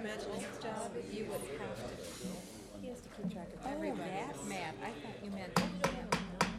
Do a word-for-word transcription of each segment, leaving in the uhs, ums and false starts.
imagine his job? You would have to, he has to keep track of everybody. Oh, that map. I thought you meant Oh, you don't have to know.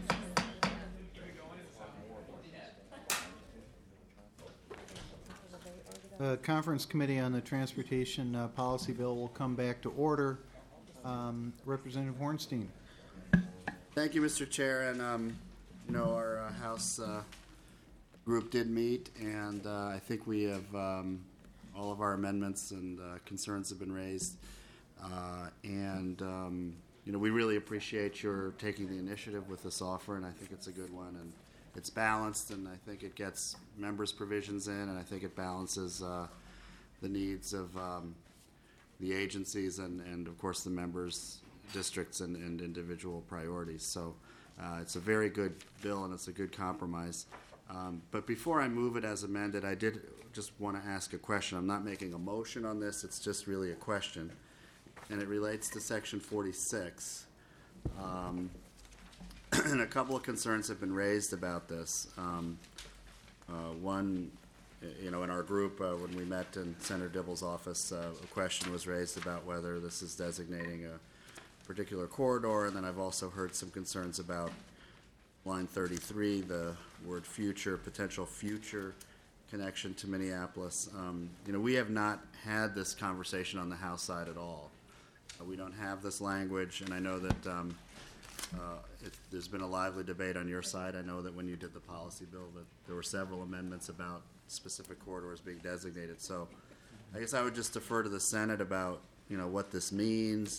The Conference Committee on the Transportation uh, Policy Bill will come back to order. Um, Representative Hornstein. Thank you, Mister Chair, and um, you know our uh, House uh, group did meet, and uh, I think we have um, all of our amendments and uh, concerns have been raised, uh, and um, you know we really appreciate your taking the initiative with this offer, and I think it's a good one, and it's balanced, and I think it gets members' provisions in, and I think it balances uh, the needs of um, the agencies and, and of course the members' districts and, and individual priorities. So uh, it's a very good bill and it's a good compromise. Um, but before I move it as amended, I did just want to ask a question. I'm not making a motion on this, it's just really a question. And it relates to section forty-six. Um, and a couple of concerns have been raised about this. Um, uh, one, you know, in our group, uh, when we met in Senator Dibble's office, uh, a question was raised about whether this is designating a particular corridor, and then I've also heard some concerns about line thirty-three, the word future, potential future connection to Minneapolis. Um, you know, we have not had this conversation on the House side at all. Uh, we don't have this language, and I know that um, uh, it, there's been a lively debate on your side. I know that when you did the policy bill that there were several amendments about specific corridors being designated. So I guess I would just defer to the Senate about, you know, what this means,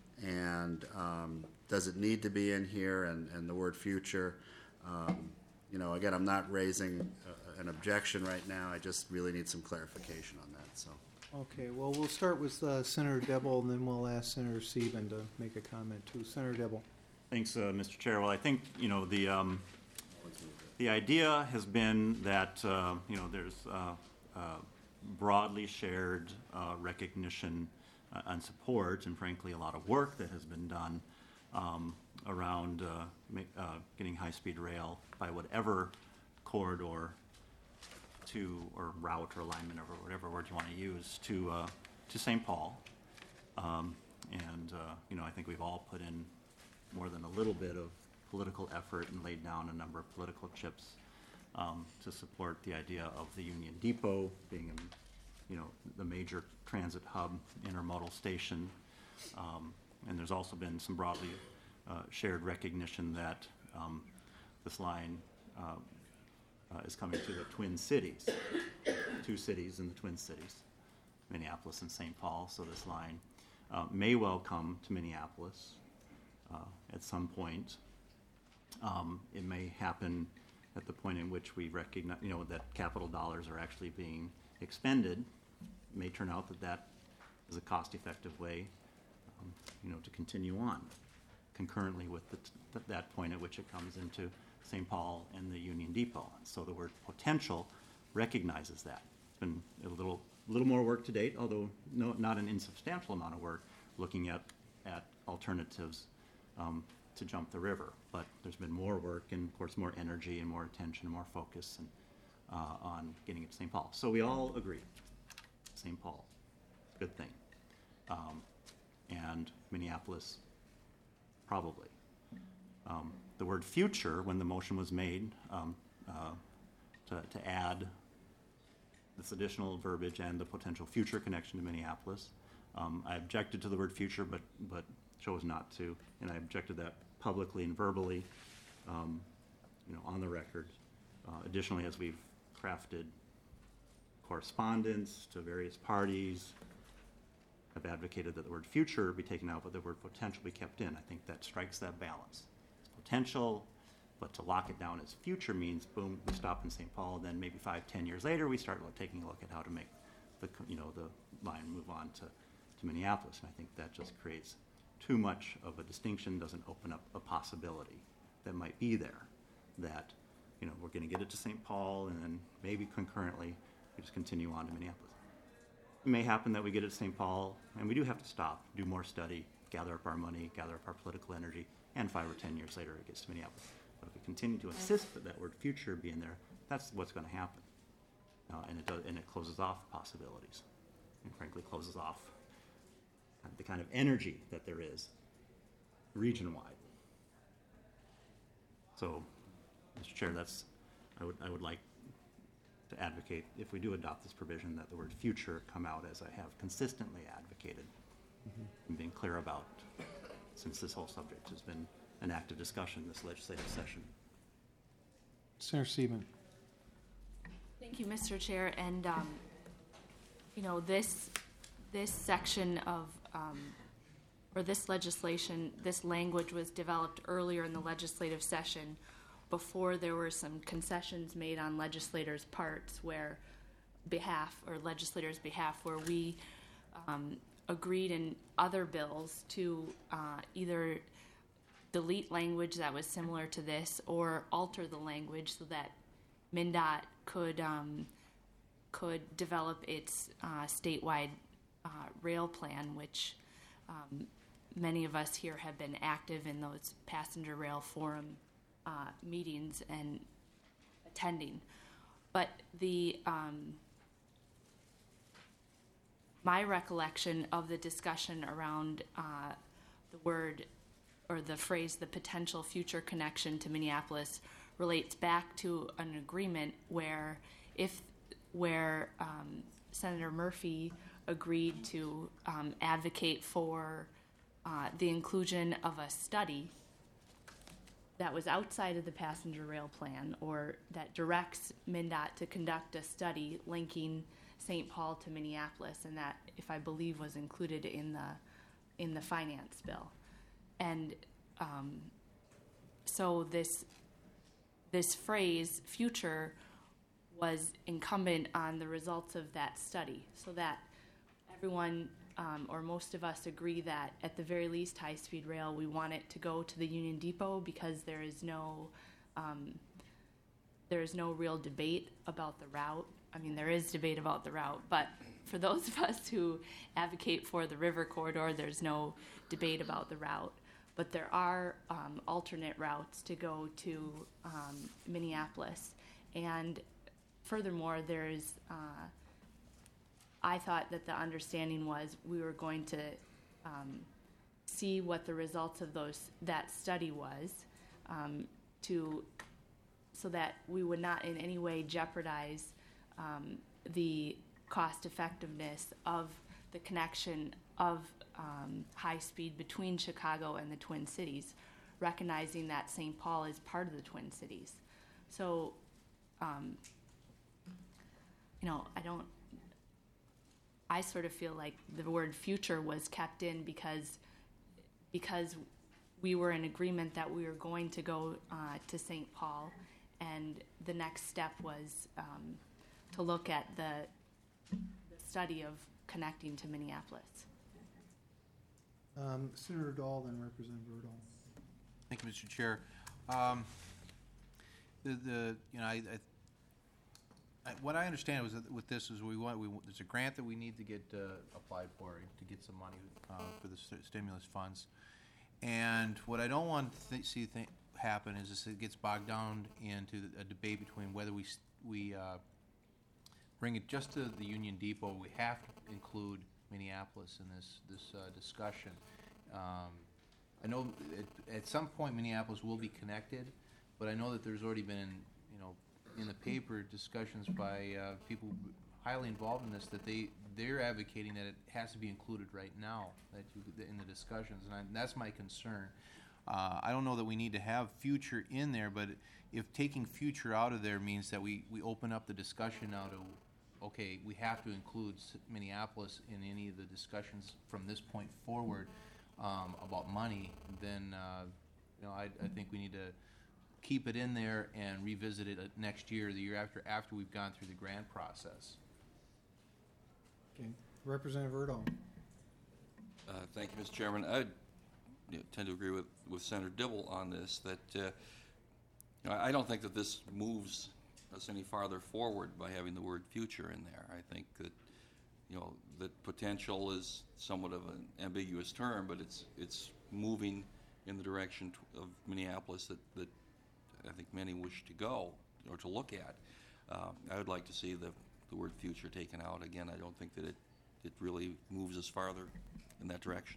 and um, does it need to be in here, and, and the word future. Um, you know, again, I'm not raising uh, an objection right now. I just really need some clarification on that. So. Okay, well, we'll start with uh, Senator Dibble, and then we'll ask Senator Sieben to make a comment too. Senator Dibble. Thanks, uh, Mister Chair. Well, I think, you know, the um, the idea has been that, uh, you know, there's uh, uh, broadly shared uh, recognition uh, and support, and frankly, a lot of work that has been done um, around uh, ma- uh, getting high-speed rail by whatever corridor to, or route or alignment, or whatever word you want to use, to uh, to Saint Paul. Um, and, uh, you know, I think we've all put in more than a little bit of political effort and laid down a number of political chips um, to support the idea of the Union Depot being, a, you know, the major transit hub, intermodal station. Um, and there's also been some broadly uh, shared recognition that um, this line uh, uh, is coming to the Twin Cities, two cities in the Twin Cities, Minneapolis and Saint Paul. So this line uh, may well come to Minneapolis uh, at some point. Um, it may happen at the point in which we recognize, you know, that capital dollars are actually being expended. It may turn out that that is a cost-effective way, um, you know, to continue on concurrently with the t- th- that point at which it comes into Saint Paul and the Union Depot. So the word potential recognizes that. It's been a little, little more work to date, although no, not an insubstantial amount of work looking at, at alternatives um, to jump the river. But there's been more work and, of course, more energy and more attention and more focus and, uh, on getting it to Saint Paul. So we all agree, Saint Paul, good thing. Um, and Minneapolis, probably. Um, the word future, when the motion was made um, uh, to, to add this additional verbiage and the potential future connection to Minneapolis, um, I objected to the word future, but, but chose not to, and I objected that publicly and verbally, um, you know, on the record. Uh, additionally, as we've crafted correspondence to various parties, I've advocated that the word future be taken out, but the word potential be kept in. I think that strikes that balance. It's potential, but to lock it down as future means, boom, we stop in Saint Paul, then maybe five, ten years later, we start taking a look at how to make the, you know, the line move on to, to Minneapolis. And I think that just creates too much of a distinction, doesn't open up a possibility that might be there, that, you know, we're going to get it to Saint Paul, and then maybe concurrently we just continue on to Minneapolis. It may happen that we get it to Saint Paul, and we do have to stop, do more study, gather up our money, gather up our political energy, and five or ten years later it gets to Minneapolis. But if we continue to insist that that word future be in there, that's what's going to happen. Uh, and, it does, and it closes off possibilities, and frankly closes off kind of energy that there is region-wide. So, Mister Chair, that's, I would, I would like to advocate, if we do adopt this provision, that the word future come out as I have consistently advocated and being clear about, since this whole subject has been an active discussion this legislative session. Senator Seaman. Thank you, Mister Chair. And, um, you know, this, this section of, um, or this legislation, this language was developed earlier in the legislative session before there were some concessions made on legislators' parts where behalf, or legislators' behalf, where we um, agreed in other bills to uh, either delete language that was similar to this or alter the language so that MnDOT could um, could develop its uh, statewide uh, rail plan, which um, many of us here have been active in those passenger rail forum uh, meetings and attending. But the um, my recollection of the discussion around uh, the word or the phrase, the potential future connection to Minneapolis, relates back to an agreement where if where um, Senator Murphy agreed to um, advocate for uh, the inclusion of a study that was outside of the passenger rail plan, or that directs MnDOT to conduct a study linking Saint Paul to Minneapolis, and that, if I believe, was included in the in the finance bill. And um, so this this phrase "future" was incumbent on the results of that study, so that everyone um, or most of us agree that at the very least, high-speed rail, we want it to go to the Union Depot because there is no um, there is no real debate about the route. I mean, there is debate about the route, but for those of us who advocate for the river corridor, there's no debate about the route. But there are um, alternate routes to go to um, Minneapolis. And furthermore, there's, uh, I thought that the understanding was we were going to um, see what the results of those that study was um, to, so that we would not in any way jeopardize um, the cost effectiveness of the connection of um, high speed between Chicago and the Twin Cities, recognizing that Saint Paul is part of the Twin Cities. So, um, you know, I don't, I sort of feel like the word future was kept in because, because we were in agreement that we were going to go uh, to Saint Paul, and the next step was um, to look at the, the study of connecting to Minneapolis. Um, Senator Dahl, then Representative Erdahl. Thank you, Mister Chair. Um, the, the, you know, I, I, I, what I understand was that with this is we want, we, there's a grant that we need to get uh, applied for to get some money uh, for the st stimulus funds. And what I don't want to th see th happen is this, it gets bogged down into a debate between whether we, we uh, bring it just to the Union Depot. We have to include Minneapolis in this this uh, discussion. Um, I know at, at some point Minneapolis will be connected, but I know that there's already been, you know, in the paper discussions by uh, people highly involved in this that they they're advocating that it has to be included right now that you, in the discussions, and I, that's my concern. Uh, I don't know that we need to have future in there, but if taking future out of there means that we we open up the discussion now to, okay, we have to include Minneapolis in any of the discussions from this point forward um, about money, then uh, you know I, I think we need to keep it in there and revisit it next year, or the year after, after we've gone through the grant process. Okay, Representative Erdahl. Uh, thank you, Mister Chairman. I you know, tend to agree with, with Senator Dibble on this, that uh, you know, I don't think that this moves us any farther forward by having the word future in there. I think that, you know, that potential is somewhat of an ambiguous term, but it's it's moving in the direction t of Minneapolis that, that I think many wish to go or to look at. Um, I would like to see the, the word future taken out. Again, I don't think that it, it really moves us farther in that direction.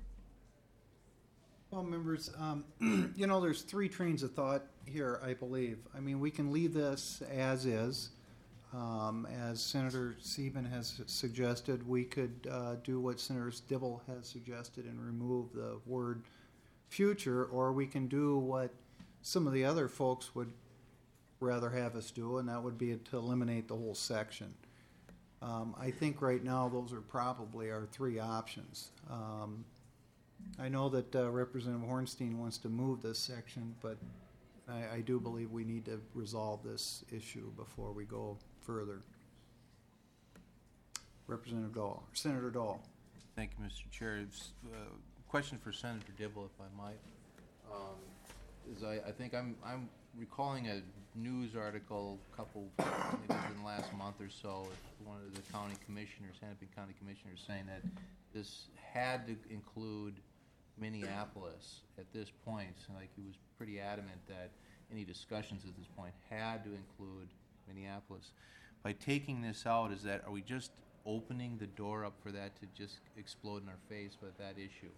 Well, members, um, you know, there's three trains of thought here, I believe. I mean, we can leave this as is. Um, as Senator Sieben has suggested, we could uh, do what Senator Dibble has suggested and remove the word future, or we can do what some of the other folks would rather have us do, and that would be to eliminate the whole section. Um, I think right now those are probably our three options. Um, I know that uh, Representative Hornstein wants to move this section, but I, I do believe we need to resolve this issue before we go further. Representative Dahl, Senator Dahl. Thank you, Mister Chair. It's, uh, question for Senator Dibble, if I might. Um, is I, I think I'm, I'm recalling a news article a couple, I think it was in the last month or so, one of the county commissioners, Hennepin County commissioners, saying that this had to include Minneapolis at this point. And like he was pretty adamant that any discussions at this point had to include Minneapolis. By taking this out, is that, are we just opening the door up for that to just explode in our face with that issue?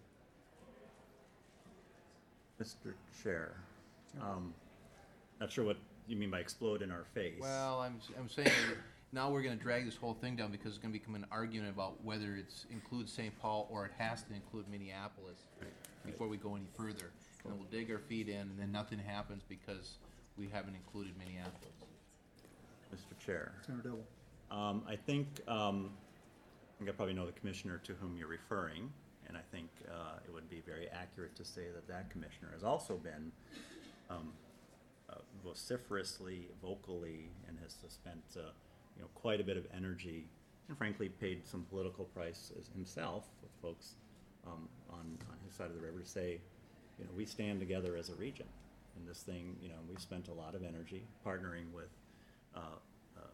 Mister Chair, um, not sure what you mean by explode in our face. Well, I'm, I'm saying that now we're going to drag this whole thing down because it's going to become an argument about whether it includes Saint Paul or it has to include Minneapolis before we go any further. And then we'll dig our feet in, and then nothing happens because we haven't included Minneapolis. Mister Chair, Senator Dibble. um, I think um, I think I probably know the commissioner to whom you're referring, and I think uh, it would be very accurate to say that that commissioner has also been um, uh, vociferously, vocally, and has spent uh, you know quite a bit of energy, and frankly paid some political price as himself with folks um, on on his side of the river to say, you know, we stand together as a region in this thing. You know, we've spent a lot of energy partnering with uh, uh,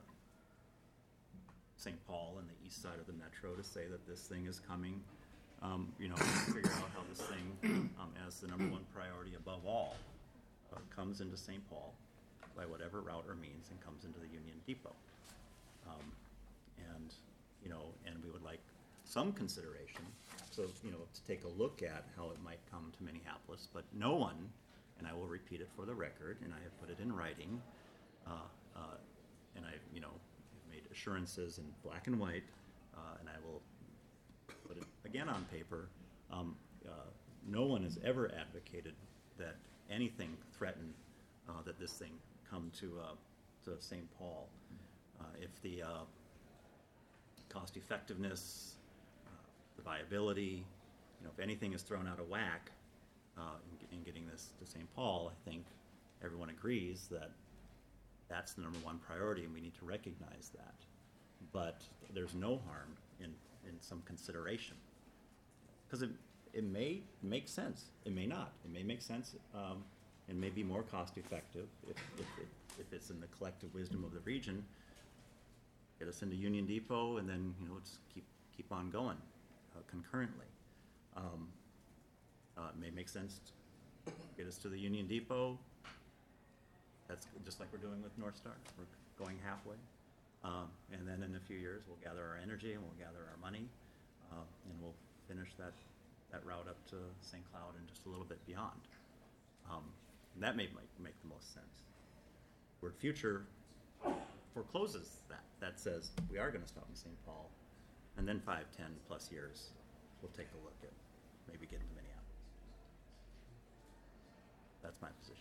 Saint Paul and the east side of the metro to say that this thing is coming. Um, you know, figure out how this thing, um, as the number one priority above all, uh, comes into Saint Paul by whatever route or means and comes into the Union Depot. Um, and, you know, and we would like some consideration, so, you know, to take a look at how it might come to Minneapolis, but no one, and I will repeat it for the record, and I have put it in writing, uh, uh, and I, you know, made assurances in black and white, uh, and I will put it again on paper. Um, uh, no one has ever advocated that anything threaten uh, that this thing come to uh, to Saint Paul. Uh, if the uh, cost effectiveness, uh, the viability, you know, if anything is thrown out of whack uh, in, in getting this to Saint Paul, I think everyone agrees that that's the number one priority, and we need to recognize that. But there's no harm in, in some consideration, because it, it may make sense. It may not. It may make sense um, and may be more cost effective if, if, it, if it's in the collective wisdom of the region. Get us into Union Depot, and then, you know, just keep keep on going uh, concurrently. Um, uh, it may make sense to get us to the Union Depot. That's just like we're doing with North Star. We're going halfway. Um, and then in a few years, we'll gather our energy and we'll gather our money, uh, and we'll finish that, that route up to Saint Cloud and just a little bit beyond. Um, and that may make, make the most sense. Word future forecloses that. That says we are going to stop in Saint Paul, and then five, ten plus years, we'll take a look at maybe getting to Minneapolis. That's my position.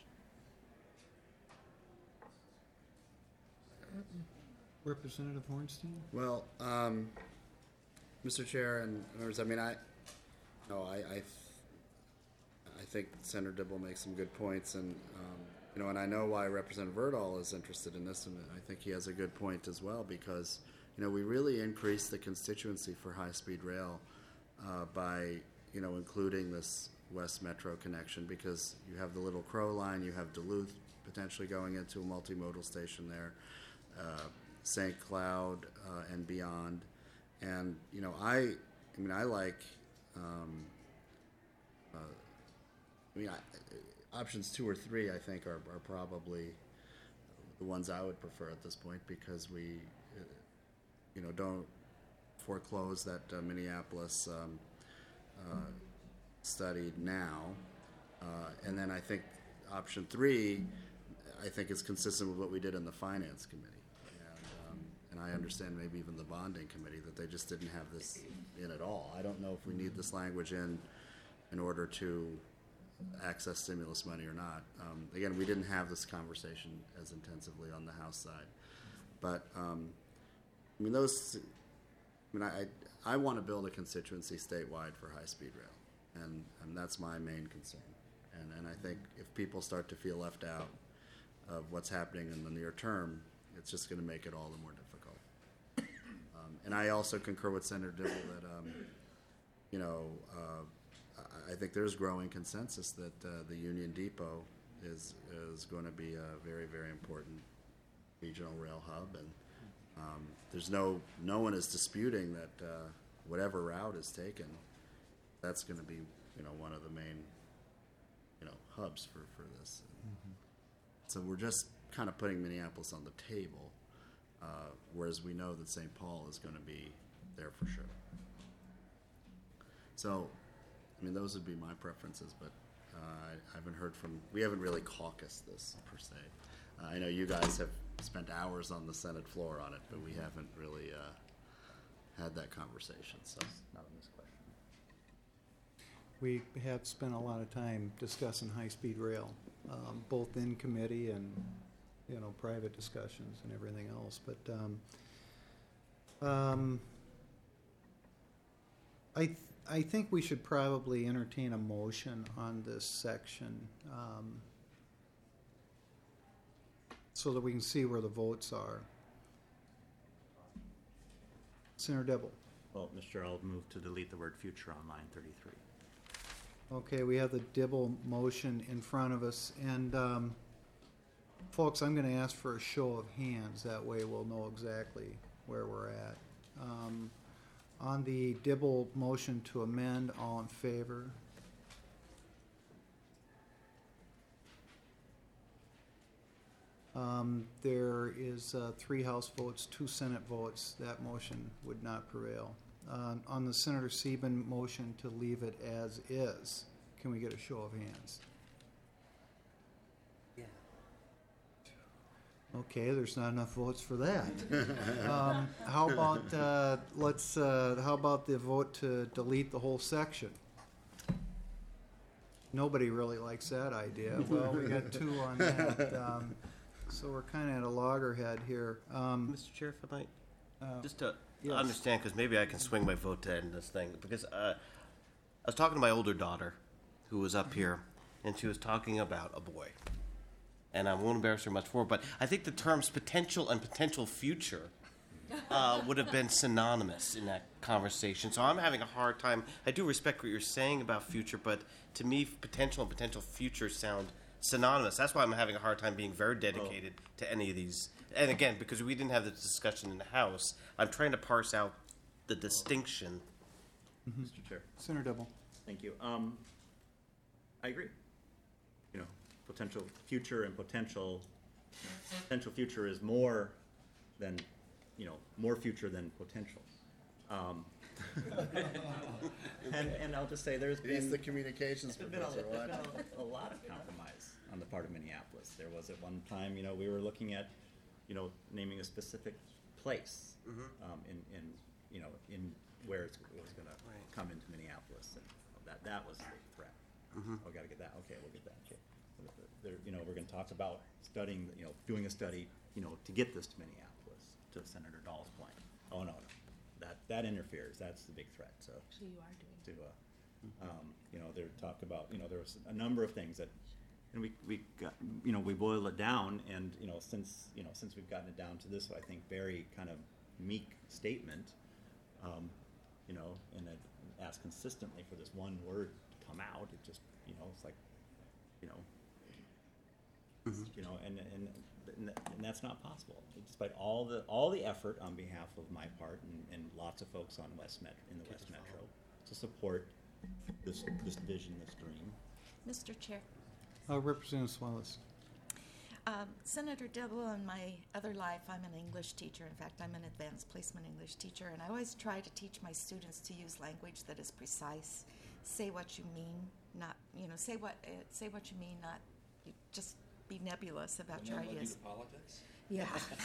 Representative Hornstein? Well, um, Mister Chair and members, I mean, I, no, I, I, th- I think Senator Dibble makes some good points, and um, you know, and I know why Representative Verdahl is interested in this, and I think he has a good point as well, because you know we really increased the constituency for high-speed rail uh, by you know including this West Metro connection, because you have the Little Crow line, you have Duluth potentially going into a multimodal station there. Uh, Saint Cloud uh, and beyond, and you know, I, I mean, I like, um, uh, I mean, I, options two or three, I think, are, are probably the ones I would prefer at this point, because we, uh, you know, don't foreclose that uh, Minneapolis, um, uh, studied now. Uh, and then I think option three, I think is consistent with what we did in the finance committee. And, um, and I understand maybe even the bonding committee that they just didn't have this in at all. I don't know if we need this language in in order to access stimulus money or not. Um, again, we didn't have this conversation as intensively on the House side. But, um, I mean, those, I mean, I, I want to build a constituency statewide for high-speed rail, and, and that's my main concern. And, and I think if people start to feel left out of what's happening in the near term, it's just going to make it all the more difficult. Um, and I also concur with Senator Dibble that, um, you know, uh, I think there's growing consensus that uh, the Union Depot is is going to be a very, very important regional rail hub, and um, there's no no one is disputing that uh, whatever route is taken, that's going to be, you know, one of the main, you know, hubs for for this. Mm-hmm. So we're just kind of putting Minneapolis on the table, uh, whereas we know that Saint Paul is going to be there for sure. So, I mean, those would be my preferences, but uh, I haven't heard from, we haven't really caucused this per se. Uh, I know you guys have spent hours on the Senate floor on it, but we haven't really uh, had that conversation, so. Not on this question. We have spent a lot of time discussing high-speed rail, um, both in committee and, you know, private discussions and everything else. But um, um, I th- I think we should probably entertain a motion on this section um, so that we can see where the votes are. Senator Dibble. Well, Mister Chair, I'll move to delete the word future on line thirty-three. Okay, we have the Dibble motion in front of us, and um, folks, I'm going to ask for a show of hands. That way we'll know exactly where we're at. Um, on the Dibble motion to amend, all in favor? Um, there is uh, three House votes, two Senate votes. That motion would not prevail. Uh, on the Senator Sieben motion to leave it as is, can we get a show of hands? Yeah. Okay, there's not enough votes for that. um, how about uh, let's? Uh, how about the vote to delete the whole section? Nobody really likes that idea. Well, we got two on that, um, so we're kind of at a loggerhead here. Um, Mister Chair, if I might, uh, just to yes. understand, because maybe I can swing my vote to end this thing. Because uh, I was talking to my older daughter, who was up here, and she was talking about a boy. And I won't embarrass her much more, but I think the terms potential and potential future uh, would have been synonymous in that conversation. So I'm having a hard time. I do respect what you're saying about future, but to me, potential and potential future sound synonymous. That's why I'm having a hard time being very dedicated oh. to any of these. And again, because we didn't have this discussion in the House, I'm trying to parse out the distinction. Mm-hmm. Mister Chair. Senator Dibble. Thank you. Um, I agree. You know, potential future and potential potential future is more than, you know, more future than potential. Um, and and I'll just say there's He's been the communications there's been, a, professor. there's What? been a, a lot of compromise on the part of Minneapolis. There was at one time, you know, we were looking at, you know, naming a specific place Mm-hmm. um, in in you know in where it's, it was going Right. to come into Minneapolis, and that that was the threat. Mm-hmm. Oh, got to get that. Okay, we'll get that. Okay. There, you know, we're going to talk about studying, you know, doing a study, you know, to get this to Minneapolis, to Senator Dahl's point. Oh, no, no. That, that interferes. That's the big threat. So, Actually, you are doing. to, uh, um, you know, there talk about, you know, there was a number of things that, and we, we got, you know, we boiled it down, and, you know, since, you know, since we've gotten it down to this, I think, very kind of meek statement, um, you know, and it asked consistently for this one word to come out. It just, you know, it's like, you know, Mm-hmm. you know, and, and and and that's not possible, despite all the all the effort on behalf of my part and, and lots of folks on West Met in the West Metro to support this this vision, this dream. Mister Chair, Uh, Representative Swallows. um, Senator Dibble, in my other life, I'm an English teacher. In fact, I'm an advanced placement English teacher, and I always try to teach my students to use language that is precise, say what you mean, not, you know, say what, uh, say what you mean, not you just be nebulous about your ideas. Politics? Yeah.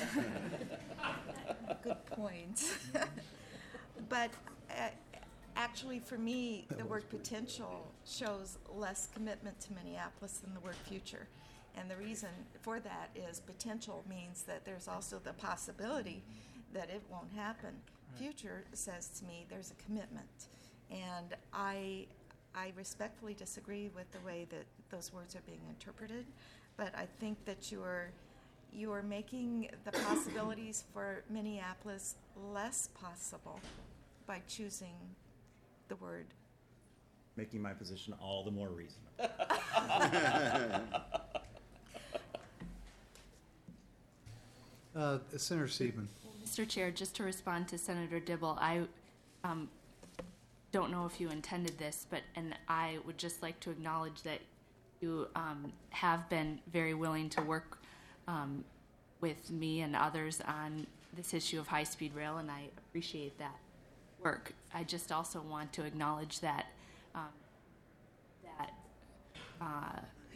Good point. But uh, actually, for me, the word potential shows less commitment to Minneapolis than the word future. And the reason for that is potential means that there's also the possibility that it won't happen. Future says to me there's a commitment. And I, I respectfully disagree with the way that those words are being interpreted, but I think that you're you are making the possibilities for Minneapolis less possible by choosing the word. Making my position all the more reasonable. Uh, Senator Sieben. Mister Chair, just to respond to Senator Dibble, I um, don't know if you intended this, but and I would just like to acknowledge that you um, have been very willing to work um, with me and others on this issue of high-speed rail, and I appreciate that work. I just also want to acknowledge that um, that uh,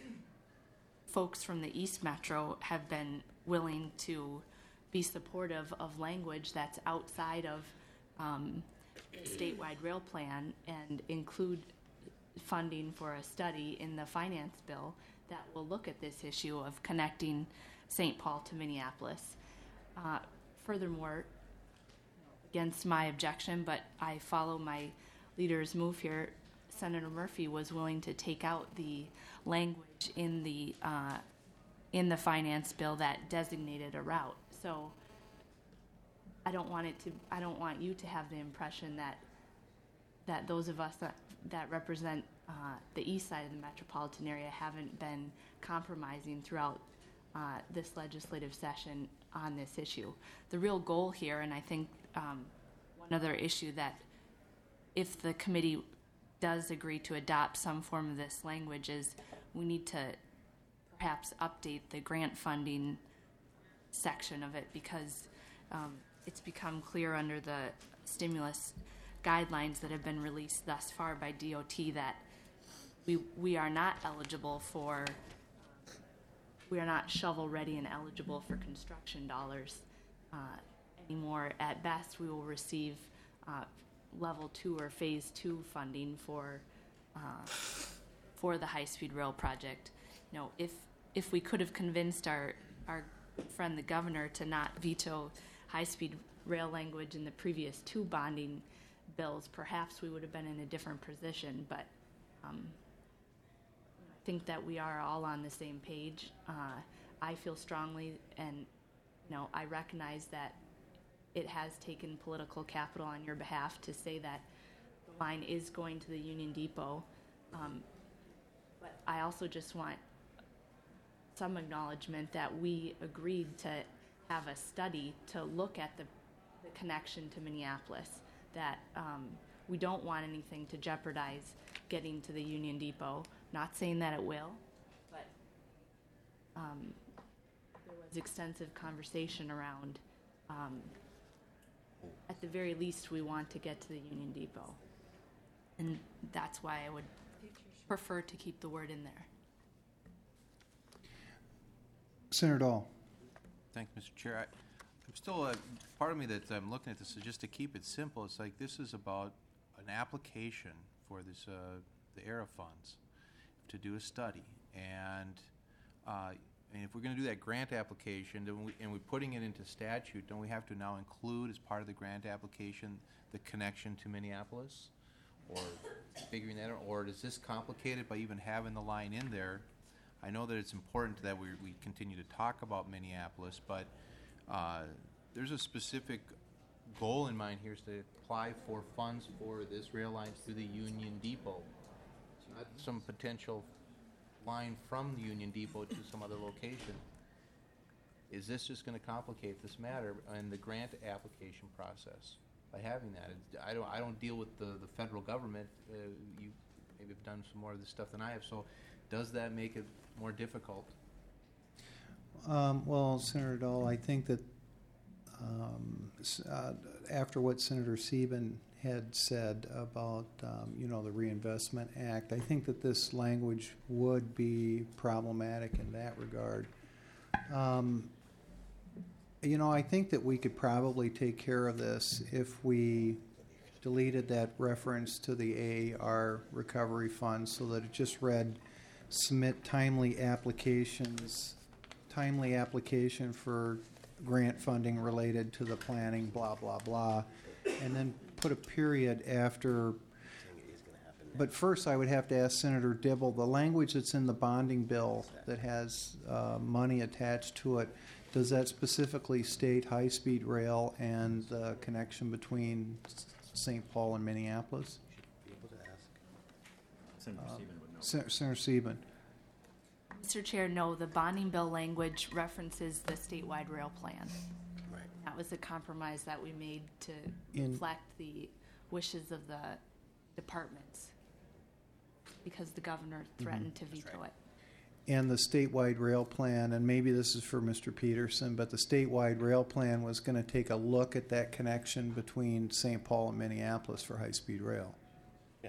folks from the East Metro have been willing to be supportive of language that's outside of um, the statewide rail plan and include funding for a study in the finance bill that will look at this issue of connecting Saint Paul to Minneapolis. Uh, furthermore, against my objection, but I follow my leader's move here, Senator Murphy was willing to take out the language in the uh, in the finance bill that designated a route. So I don't want it to. I don't want you to have the impression that that those of us that, that represent uh, the east side of the metropolitan area haven't been compromising throughout uh, this legislative session on this issue. The real goal here, and I think um, one other issue that if the committee does agree to adopt some form of this language is we need to perhaps update the grant funding section of it because um, it's become clear under the stimulus guidelines that have been released thus far by D O T that we we are not eligible for we are not shovel ready and eligible for construction dollars uh, anymore. At best, we will receive uh, level two or phase two funding for uh, for the high-speed rail project. You know, if if we could have convinced our our friend the governor to not veto high-speed rail language in the previous two bonding bills, perhaps we would have been in a different position. But um, I think that we are all on the same page. Uh, I feel strongly, and you know, I recognize that it has taken political capital on your behalf to say that the line is going to the Union Depot. Um, but I also just want some acknowledgement that we agreed to have a study to look at the, the connection to Minneapolis, that um, we don't want anything to jeopardize getting to the Union Depot. Not saying that it will, but um, there was extensive conversation around um, at the very least, we want to get to the Union Depot. And that's why I would prefer to keep the word in there. Senator Dahl. Thank you, Mister Chair. I, I'm still, uh, part of me that I'm looking at this is just to keep it simple. It's like this is about an application for this, uh, the ERA funds to do a study. And uh, I mean, if we're going to do that grant application, then we, and we're putting it into statute, don't we have to now include as part of the grant application the connection to Minneapolis? Or figuring that out? Or is this complicated by even having the line in there? I know that it's important that we, we continue to talk about Minneapolis, but uh, there's a specific goal in mind here is to apply for funds for this rail line through the Union Depot. It's not some potential line from the Union Depot to some other location. Is this just going to complicate this matter in the grant application process by having that? It's, I don't. I don't deal with the, the federal government. Uh, you maybe have done some more of this stuff than I have. So, does that make it more difficult? Um, well, Senator Dahl, I think that um, s- uh, after what Senator Sieben had said about, um, you know, the Reinvestment Act. I think that this language would be problematic in that regard. Um, you know, I think that we could probably take care of this if we deleted that reference to the A A R recovery fund so that it just read, submit timely applications, timely application for grant funding related to the planning, blah, blah, blah, and then put a period after. But first, I would have to ask Senator Dibble, the language that's in the bonding bill that has uh, money attached to it, does that specifically state high-speed rail and the connection between Saint Paul and Minneapolis? Senator Sieben would know. Sen- Senator Sieben. Mister Chair, no, the bonding bill language references the statewide rail plan. Right. That was the compromise that we made to In- reflect the wishes of the departments because the governor threatened to veto it. And the statewide rail plan, and maybe this is for Mister Peterson, but the statewide rail plan was going to take a look at that connection between Saint Paul and Minneapolis for high-speed rail. Yeah.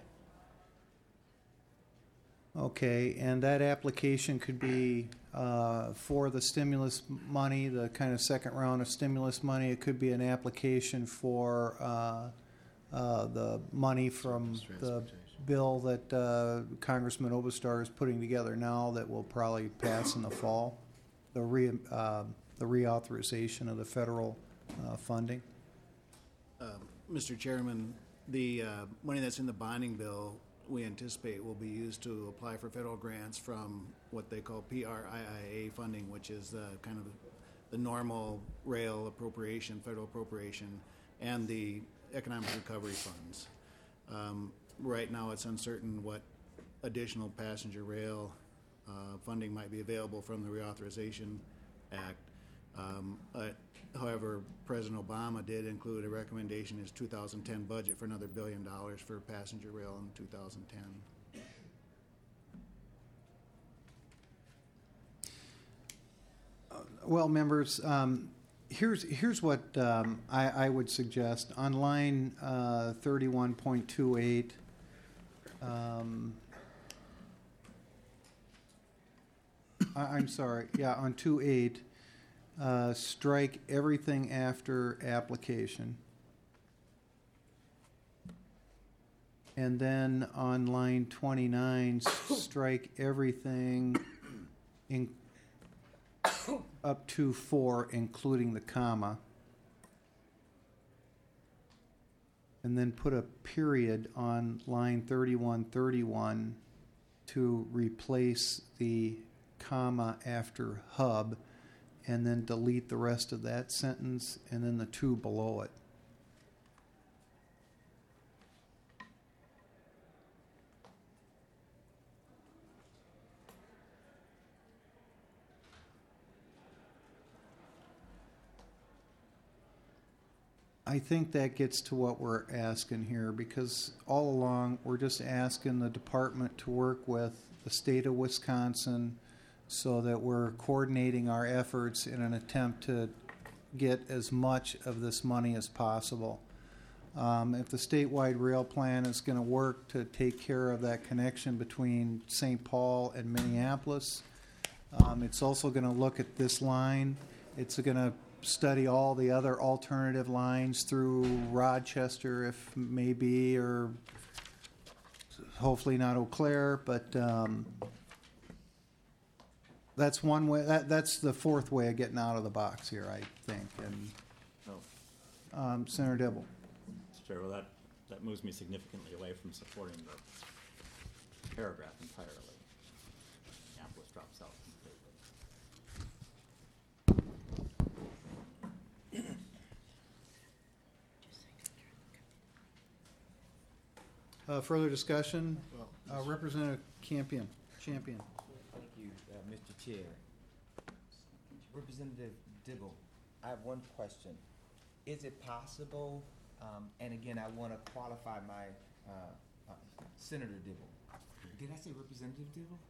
Okay, and that application could be uh, for the stimulus money, the kind of second round of stimulus money. It could be an application for uh, uh, the money from the bill that uh, Congressman Obastar is putting together now that will probably pass in the fall, the re, uh, the reauthorization of the federal uh, funding. Mister Chairman, the uh, money that's in the bonding bill, we anticipate will be used to apply for federal grants from what they call P R I I A funding, which is the kind of the normal rail appropriation, federal appropriation, and the economic recovery funds. Um, right now, it's uncertain what additional passenger rail uh, funding might be available from the Reauthorization Act. Um, uh, however, President Obama did include a recommendation in his two thousand ten budget for another billion dollars for passenger rail in two thousand ten. Well, members, um, here's here's what um, I, I would suggest on line uh, thirty-one point two eight. Um, I, I'm sorry, yeah, on two eight, uh, strike everything after application. And then on line twenty-nine, s- strike everything in, up to four, including the comma. And then put a period on line thirty-one thirty-one to replace the comma after hub, and then delete the rest of that sentence, and then the two below it. I think that gets to what we're asking here, because all along, we're just asking the department to work with the state of Wisconsin so that we're coordinating our efforts in an attempt to get as much of this money as possible. Um, if the statewide rail plan is going to work to take care of that connection between Saint Paul and Minneapolis, um, it's also going to look at this line. It's going to study all the other alternative lines through Rochester, if maybe, or hopefully not Eau Claire, but um, that's one way. That, that's the fourth way of getting out of the box here, I think. And No, um, Senator Dibble. Mister Chair, well, that, that moves me significantly away from supporting the paragraph entirely. Minneapolis drops out completely. Uh, further discussion? Uh, Representative Campion. Champion. Thank you, uh, Mister Chair. Representative Dibble, I have one question. Is it possible, um, and again, I want to qualify my uh, uh, Senator Dibble. Did I say Representative Dibble?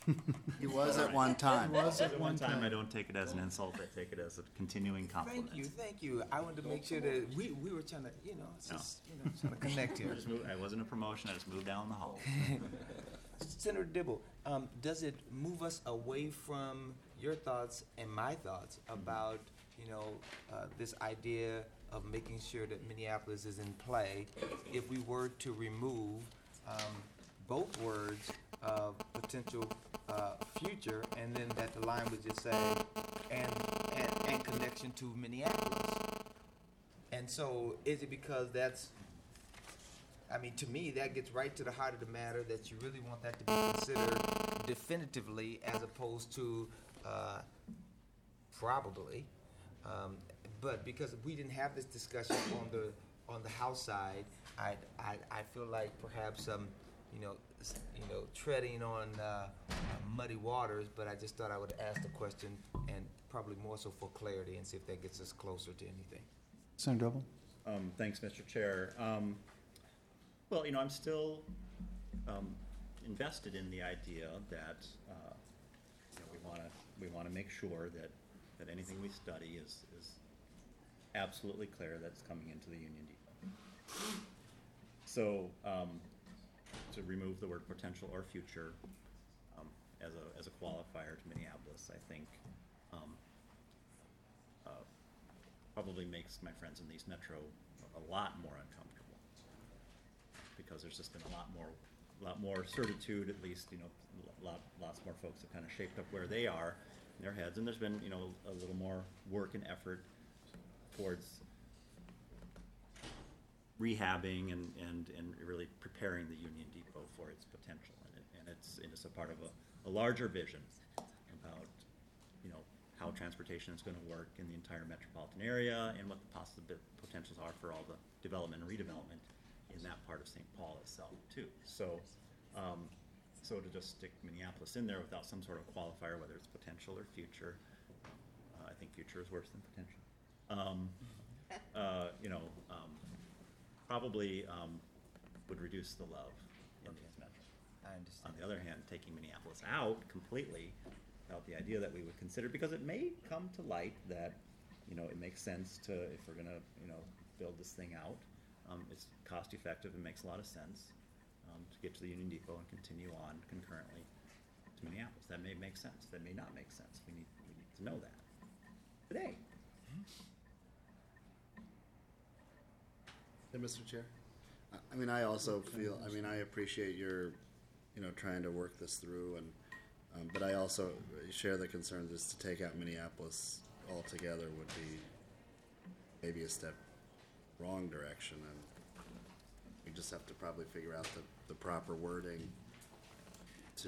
He was at one time. Was At at one one time, I time. don't take it as an insult, I take it as a continuing compliment. Thank you, thank you. I wanted to make sure that we, we were trying to, you know, it's No. just, you know, trying to connect here. I just moved- I wasn't a promotion, I just moved down the hall. Senator Dibble, um, does it move us away from your thoughts and my thoughts about, you know, uh, this idea of making sure that Minneapolis is in play if we were to remove um, both words of potential uh, future, and then that the line would just say, and, and, and connection to Minneapolis? And so is it because that's, I mean, to me, that gets right to the heart of the matter, that you really want that to be considered definitively as opposed to uh, probably. Um, but because we didn't have this discussion on the on the House side, I I, I feel like perhaps um you know s- you know treading on uh, muddy waters. But I just thought I would ask the question, and probably more so for clarity, and see if that gets us closer to anything. Senator Doble? Um, thanks, Mister Chair. Um, well, you know, I'm still um, invested in the idea that uh, you know, we want to we want to make sure that, that anything we study is, is absolutely clear that it's coming into the Union Depot. So um, to remove the word potential or future um, as a as a qualifier to Minneapolis, I think um, uh, probably makes my friends in the East Metro a lot more uncomfortable, because there's just been a lot more, lot more certitude, at least, you know, lot, lots more folks have kind of shaped up where they are in their heads, and there's been, you know, a little more work and effort towards rehabbing and, and, and really preparing the Union Depot for its potential, and, it, and it's, and it's a part of a, a larger vision about, you know, how transportation is going to work in the entire metropolitan area, and what the possible potentials are for all the development and redevelopment in that part of Saint Paul itself too. So, um, so to just stick Minneapolis in there without some sort of qualifier, whether it's potential or future, uh, I think future is worse than potential. Um, uh, you know, um, probably um, would reduce the love in Okay. these metros. I On understand. the other hand, taking Minneapolis out completely, without the idea that we would consider, because it may come to light that, you know, it makes sense to, if we're gonna, you know, build this thing out, um, it's cost effective and makes a lot of sense, um, to get to the Union Depot and continue on concurrently to Minneapolis. That may make sense, that may not make sense. We need, we need to know that today. Hey, Mister Chair? I- I mean, I also feel, I mean, I appreciate your, you know, trying to work this through, and, um, but I also share the concerns is to take out Minneapolis altogether would be maybe a step wrong direction, and we just have to probably figure out the, the proper wording to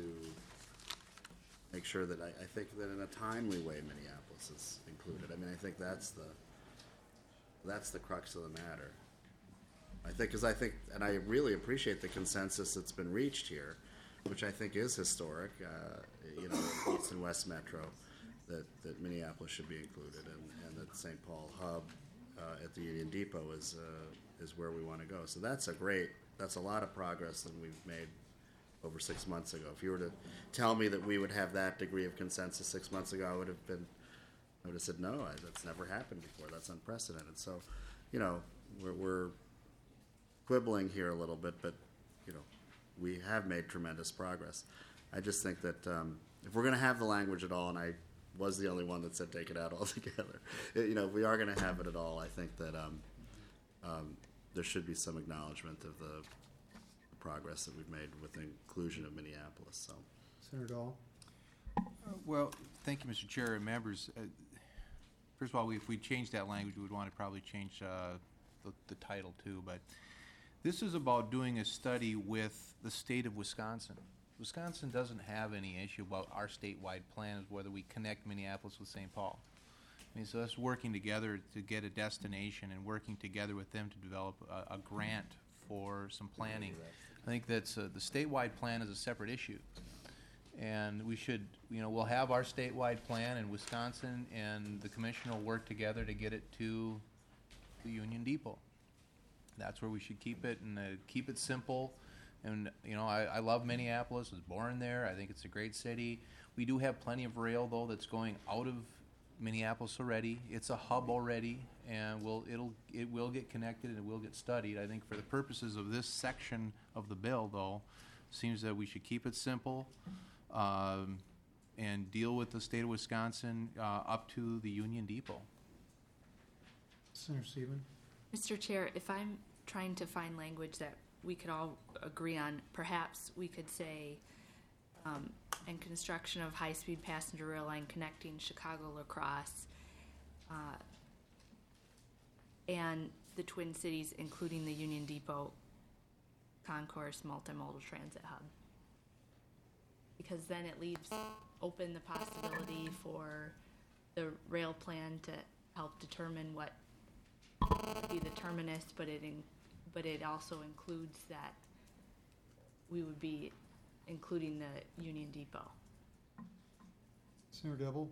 make sure that, I, I think that in a timely way Minneapolis is included. I mean, I think that's the, that's the crux of the matter. I think, because I think, and I really appreciate the consensus that's been reached here, which I think is historic, uh, you know, East and West Metro, that, that Minneapolis should be included, and, and that Saint Paul hub uh, at the Union Depot is, uh, is where we want to go. So that's a great, that's a lot of progress that we've made over six months ago. If you were to tell me that we would have that degree of consensus six months ago, I would have been, I would have said, no, I, that's never happened before. That's unprecedented. So, you know, we're, we're quibbling here a little bit, but, you know, we have made tremendous progress. I just think that um, if we're going to have the language at all, and I was the only one that said take it out altogether, you know, if we are going to have it at all, I think that um, um, there should be some acknowledgement of the progress that we've made with the inclusion of Minneapolis. So, Senator Dahl? Well, thank you, Mister Chair and members. Uh, First of all, we- if we change that language, we would want to probably change uh, the the title too, but this is about doing a study with the state of Wisconsin. Wisconsin doesn't have any issue about our statewide plans, whether we connect Minneapolis with Saint Paul. I mean, so us working together to get a destination and working together with them to develop a, a grant for some planning. I think that's, uh, the statewide plan is a separate issue. And we should, you know, we'll have our statewide plan, and Wisconsin and the commission will work together to get it to the Union Depot. That's where we should keep it, and uh, keep it simple, And, you know, I, I love Minneapolis, was born there, I think it's a great city. We do have plenty of rail, though, that's going out of Minneapolis already. It's a hub already, and will it'll it will get connected and it will get studied. I think for the purposes of this section of the bill, though, seems that we should keep it simple, um, and deal with the state of Wisconsin uh, up to the Union Depot. Senator Sieben? Mister Chair, if I'm trying to find language that we could all agree on, perhaps we could say, um, and construction of high-speed passenger rail line connecting Chicago La Crosse uh, and the Twin Cities, including the Union Depot Concourse Multimodal Transit Hub. Because then it leaves open the possibility for the rail plan to help determine what would be the terminus, but it in, but it also includes that we would be including the Union Depot. Senator Dibble?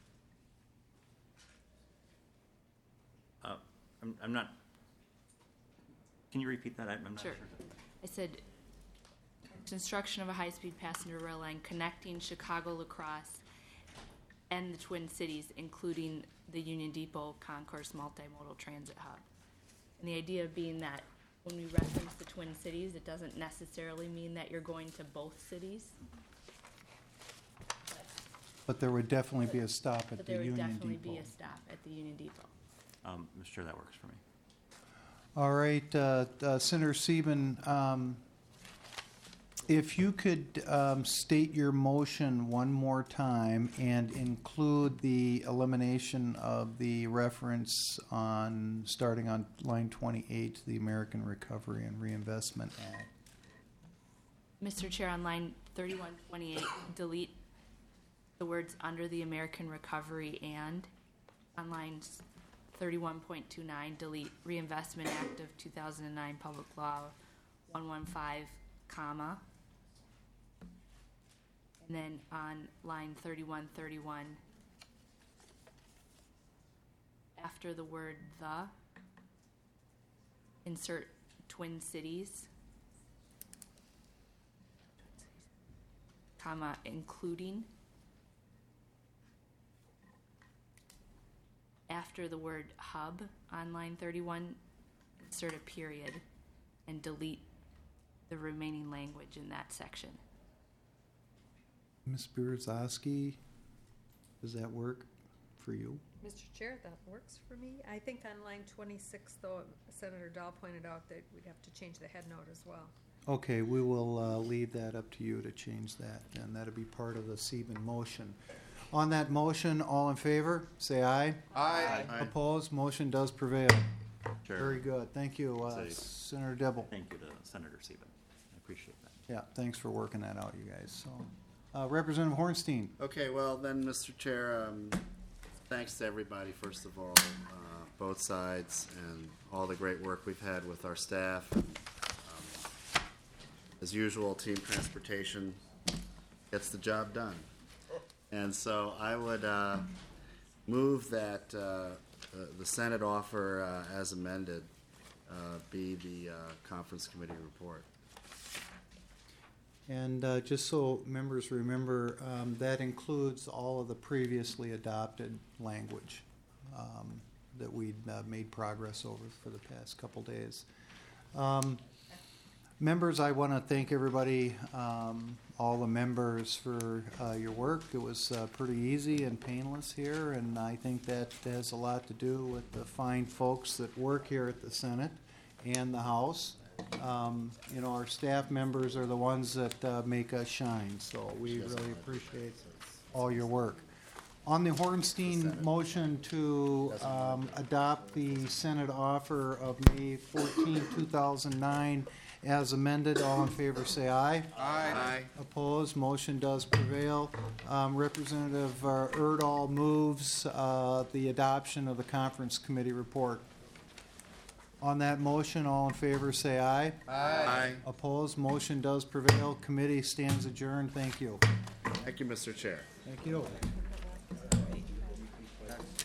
Uh, I'm, I'm not, can you repeat that? I'm I'm not sure. Sure. I said construction of a high-speed passenger rail line connecting Chicago La Crosse and the Twin Cities, including the Union Depot Concourse Multimodal Transit Hub. And the idea being that when we reference the Twin Cities, it doesn't necessarily mean that you're going to both cities. But there would definitely be a stop at But the there would Union definitely Depot. be a stop at the Union Depot. Um, Mister Chair, that works for me. All right, uh, uh, Senator Sieben, um, if you could um, state your motion one more time and include the elimination of the reference on, starting on line twenty-eight, to the American Recovery and Reinvestment Act. Mister Chair, on line thirty-one twenty-eight, delete the words under the American Recovery and. On line thirty-one point two nine, delete Reinvestment Act of two thousand nine, Public Law one fifteen, comma. And then on line thirty-one thirty-one, after the word the, insert Twin Cities, comma, including. After the word hub on line thirty-one, insert a period and delete the remaining language in that section. Miz Bierzowski, does that work for you? Mister Chair, that works for me. I think on line twenty-six, though, Senator Dahl pointed out that we'd have to change the head note as well. Okay, we will uh, leave that up to you to change that, and that'll be part of the Sieben motion. On that motion, all in favor, say aye. Aye. Aye. Opposed, motion does prevail. Chair. Very good, thank you, uh, Say- Senator Dibble. Thank you to Senator Sieben. I appreciate that. Yeah, thanks for working that out, you guys. So, uh, Representative Hornstein. Okay, well then, Mister Chair, um, thanks to everybody, first of all, uh, both sides, and all the great work we've had with our staff. Um, As usual, Team Transportation gets the job done. And so I would uh, move that uh, uh, the Senate offer uh, as amended uh, be the uh, conference committee report. And uh, just so members remember, um, that includes all of the previously adopted language um, that we'd uh, made progress over for the past couple days. Um, members, I want to thank everybody, um, all the members, for uh, your work. It was uh, pretty easy and painless here, and I think that has a lot to do with the fine folks that work here at the Senate and the House. Um, you know, our staff members are the ones that uh, make us shine, so we really appreciate all your work. On the Hornstein motion to um, adopt the Senate offer of May fourteenth, two thousand nine as amended, all in favor say aye. Aye. Opposed, motion does prevail. Um, Representative uh, Erdahl moves uh, the adoption of the conference committee report. On that motion, all in favor say aye. Aye. Opposed, motion does prevail. Committee stands adjourned. Thank you. Thank you, Mister Chair. Thank you.